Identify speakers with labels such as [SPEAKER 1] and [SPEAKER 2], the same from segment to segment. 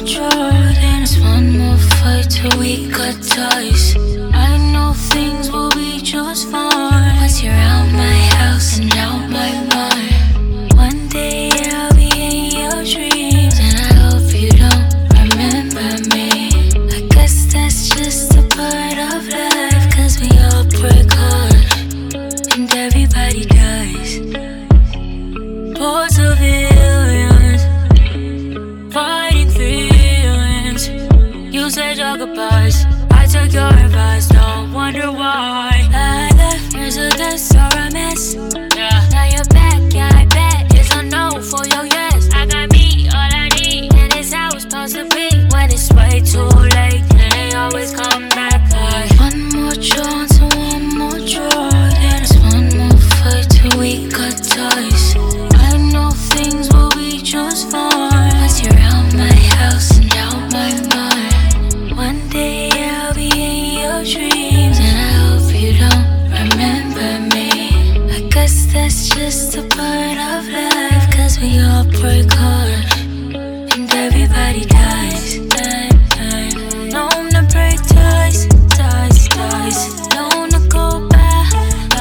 [SPEAKER 1] draw, then it's one more fight till we cut ties. I know things will be just fine once you're out my house and out my mind. One day I'll be in your dreams, and I hope you don't remember me. I guess that's just a part of life, 'cause we all break hearts and everybody dies. Poor civilians fighting feelings. You said your goodbyes, I took your advice, don't wonder why. I left years of this or a mess. Yeah. Now you're back, yeah, I bet it's a no for your yes. I got me, all I need, and it's how it's supposed to be. When it's way too late, and they always come back like one more chance and one more draw, then it's one more fight till we cut ties. I know things will be just fine once you're out my house and out my mind. One day I'll be in your dreams, and I hope you don't remember me. I guess that's just a part of life, 'cause we all break hearts and everybody dies. Known to break ties, ties, ties. Known to go back.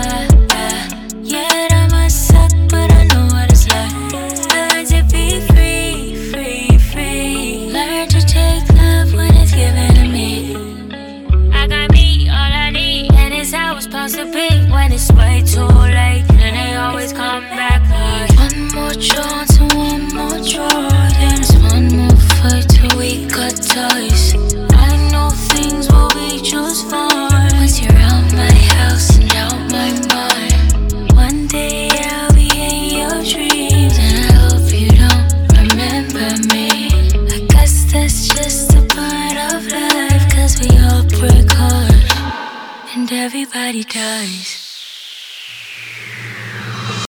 [SPEAKER 1] Yeah, that might suck, but I know what it's like. Learn to be free, free, free. Learn to take love when it's given to me. I got me, all I need, and it's how it's supposed to be. When it's way too late, and they always come back like one more chance and one more draw, then it's one more fight till we cut ties. I know things will be just fine once you're out my house and out my mind. One day I'll be in your dreams, and I hope you don't remember me. I guess that's just a part of life, 'cause we all break hearts and everybody dies.